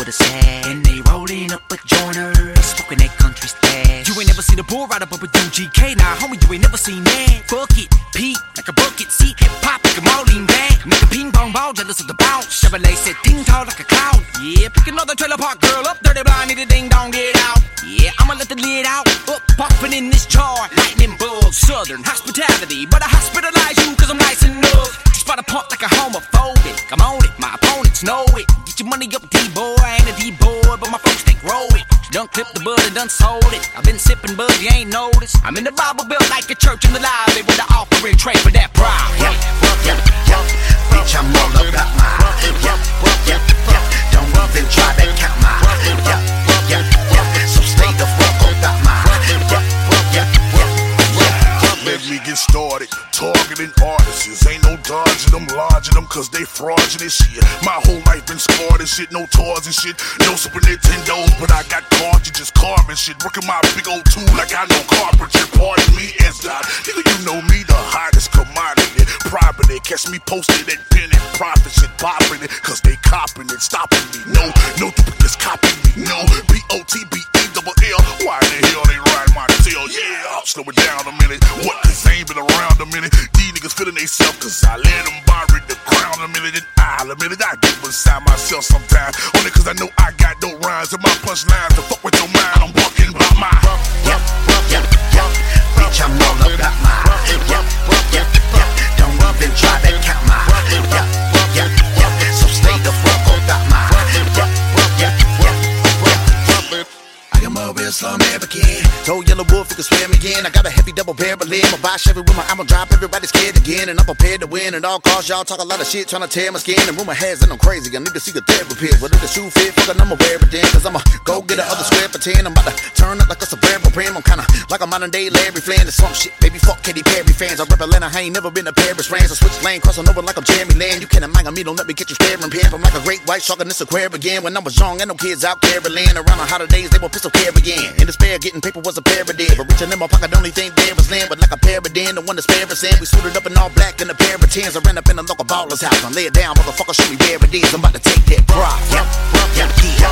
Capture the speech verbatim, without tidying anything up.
the sad. And they rolling up a joiner, smoking that country stash. You ain't never seen a bull ride up with U G K. Nah, homie, you ain't never seen that. Fuck it, Pete, like a bucket seat. Hip hop like a Marlene bag. Make a ping pong ball, jealous of the bounce. Chevrolet said ting tall like a cloud. Yeah, pick another trailer park girl up. Dirty blind, need a ding dong, get out. Yeah, I'ma let the lid out. Up, popping in this jar. Lightning bug, southern hospitality. But I hospitalize you cause I'm nice enough. Just by the pump like a homophobic. I'm on it, my opponents know it. Get your money up, D-boy. I ain't a D-boy, but my folks, they grow it. Done clipped the bud and done sold it. I've been sipping bud, you ain't noticed. I'm in the Bible built like a church in the lobby with the offering tray for that pride. Yeah, yeah, yeah, bitch, I'm all about my. Yeah, yeah, yeah, don't even try to count my. Yeah, yeah, yeah, so stay the fuck about my. Yeah, yeah, yeah, yeah. Let me get started. Targeting artists, ain't no dodging them, lodging them, cause they fraudulent shit. My whole life been scarred and shit, no toys and shit, no Super Nintendos, but I got cartridges, carving shit, working my big old tool like I know carpentry. Pardon me, as that, nigga, you know me, the hottest commodity. Property, catch me posted at pen and profit shit, popping it, cause they copping it, stopping me. No, no duplicates copying me, no, B O T B E double L. Why the hell they ride my tail? Yeah, slow it down a minute. What, cause they ain't been around a minute. These niggas feeling they self cause I let them borrow the crown a minute and I'll admit it. I get beside myself sometimes. Only cause I know I got no rhymes and my punchlines to fuck with your mind. I'm walking by my. Yeah, yeah, yeah, bitch, I'm all about my. Yeah, yeah, yeah, don't even try to count my. Yeah, yeah, yeah, so stay the fuck about my. Yeah, yeah, yeah, yeah. I am a real slum American. Told Yellow Wolf you can swim again. I got a heavy double barrel in my buy Chevy with my I'ma drop. Everybody's scared again, and I'm prepared to win at all costs. Y'all talk a lot of shit trying to tear my skin. And rumor has it I'm crazy. I need to see a therapist. But if the shoe fit, fucking I'ma wear it then. Cause I'ma go get the other square for ten. I'm about to turn up like a Cerebral Prim. I'm kinda like a modern day Larry Flynn or some shit. Baby, fuck Katy Perry fans. I rep Atlanta, I ain't never been to Paris, France. I switch lane, crossing over like I'm Jeremy Lin. You can't imagine me, don't let me get you staring pin. I'm like a great white shark in this aquarium again. When I was young, ain't no kids out caroling. Around the holidays, they were pistol carrying. In despair, getting paper was a parody. But reaching in my pocket, only thing there was land. But like a paradigm, the one that's in. We suited up in all black in a pair of tens. I ran up in a local baller's house and lay it down, motherfucker, show me where it is. I'm about to take that prop. Yeah, yeah, yeah,